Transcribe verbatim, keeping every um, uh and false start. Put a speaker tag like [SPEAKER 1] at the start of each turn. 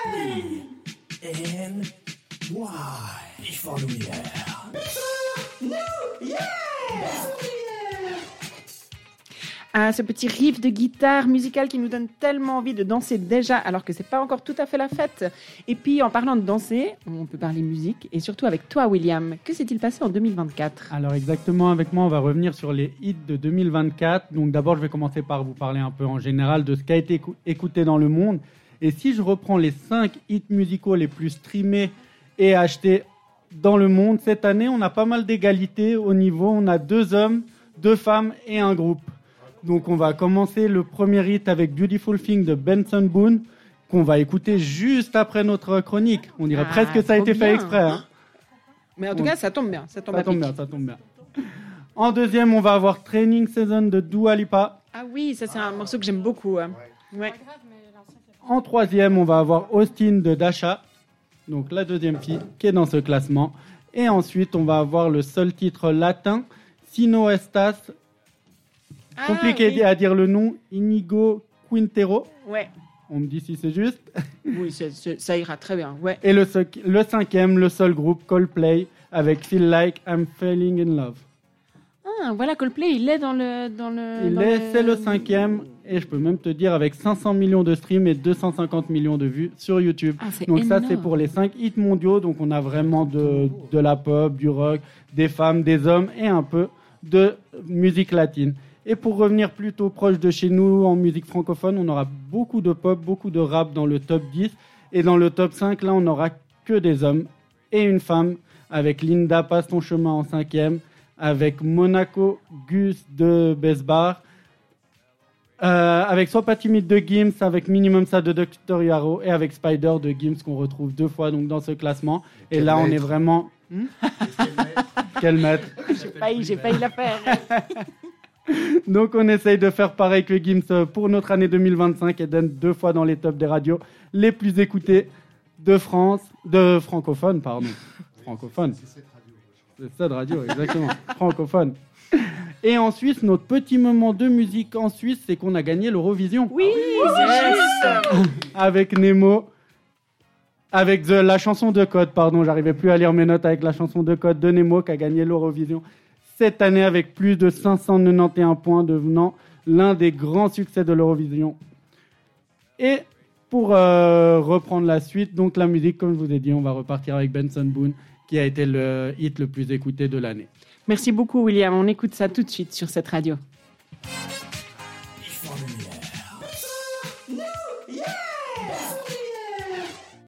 [SPEAKER 1] N Y. Ich follow yeah.
[SPEAKER 2] Ah, ce petit riff de guitare musicale qui nous donne tellement envie de danser déjà, alors que c'est pas encore tout à fait la fête. Et puis, en parlant de danser, on peut parler musique, et surtout avec toi, William. Que s'est-il passé en deux mille vingt-quatre ?
[SPEAKER 3] Alors exactement, avec moi, on va revenir sur les hits de deux mille vingt-quatre. Donc d'abord, je vais commencer par vous parler un peu en général de ce qui a été écou- écouté dans le monde. Et si je reprends les cinq hits musicaux les plus streamés et achetés dans le monde, cette année, on a pas mal d'égalité au niveau. On a deux hommes, deux femmes et un groupe. Donc on va commencer le premier hit avec Beautiful Thing de Benson Boone, qu'on va écouter juste après notre chronique. On dirait
[SPEAKER 2] Ah,
[SPEAKER 3] presque que ça a
[SPEAKER 2] trop
[SPEAKER 3] été fait
[SPEAKER 2] bien.
[SPEAKER 3] exprès. Hein.
[SPEAKER 2] Mais en tout
[SPEAKER 3] On-
[SPEAKER 2] cas, ça tombe bien. Ça tombe,
[SPEAKER 3] Ça
[SPEAKER 2] à
[SPEAKER 3] tombe
[SPEAKER 2] pic.
[SPEAKER 3] bien, ça tombe bien. En deuxième, on va avoir Training Season de Dua Lipa.
[SPEAKER 2] Ah oui, ça c'est un morceau que j'aime beaucoup. hein. Ouais.
[SPEAKER 3] En troisième, on va avoir Austin de Dasha, donc la deuxième fille qui est dans ce classement. Et ensuite, on va avoir le seul titre latin, Sino Estas,
[SPEAKER 2] Ah,
[SPEAKER 3] compliqué
[SPEAKER 2] oui.
[SPEAKER 3] à dire le nom, Inigo Quintero.
[SPEAKER 2] Ouais.
[SPEAKER 3] On me dit si c'est juste.
[SPEAKER 2] Oui, c'est- c'est- ça ira très bien. Ouais.
[SPEAKER 3] Et le, ce- le cinquième, le seul groupe, Coldplay, avec Feel Like I'm Falling in Love.
[SPEAKER 2] Ah, voilà, Coldplay, il est dans le... Dans le
[SPEAKER 3] Il
[SPEAKER 2] dans
[SPEAKER 3] est,
[SPEAKER 2] le-
[SPEAKER 3] c'est le cinquième, et je peux même te dire avec cinq cents millions de streams et deux cent cinquante millions de vues sur YouTube.
[SPEAKER 2] Ah, c'est
[SPEAKER 3] Donc ça,
[SPEAKER 2] énorme.
[SPEAKER 3] c'est pour les cinq hits mondiaux. Donc on a vraiment de, de la pop, du rock, des femmes, des hommes et un peu de musique latine. Et pour revenir plutôt proche de chez nous en musique francophone, on aura beaucoup de pop, beaucoup de rap dans le top dix. Et dans le top cinq, là, on n'aura que des hommes et une femme, avec Linda Passe ton chemin en cinquième, avec Monaco Gus de Besbar, euh, avec Sois pas timide de Gims, avec Minimum ça de docteur Yaro et avec Spider de Gims qu'on retrouve deux fois donc dans ce classement. Et
[SPEAKER 4] Quel
[SPEAKER 3] là, on
[SPEAKER 4] maître.
[SPEAKER 3] est vraiment... Hmm Quel maître.
[SPEAKER 2] J'ai failli, j'ai failli la faire.
[SPEAKER 3] Donc on essaye de faire pareil que Gims pour notre année deux mille vingt-cinq et d'être deux fois dans les tops des radios les plus écoutées de France, de francophones, pardon. Francophones. C'est ça de radio, exactement. Francophone. Et en Suisse, notre petit moment de musique en Suisse, c'est qu'on a gagné l'Eurovision.
[SPEAKER 2] Oui, c'est juste.
[SPEAKER 3] Avec Nemo. Avec the- la chanson de Code, pardon, j'arrivais plus à lire mes notes avec la chanson de Code de Nemo qui a gagné l'Eurovision cette année avec plus de cinq cent quatre-vingt-onze points, devenant l'un des grands succès de l'Eurovision. Et pour euh, reprendre la suite, donc la musique, comme je vous ai dit, on va repartir avec Benson Boone, qui a été le hit le plus écouté de l'année.
[SPEAKER 2] Merci beaucoup, William. On écoute ça tout de suite sur cette radio.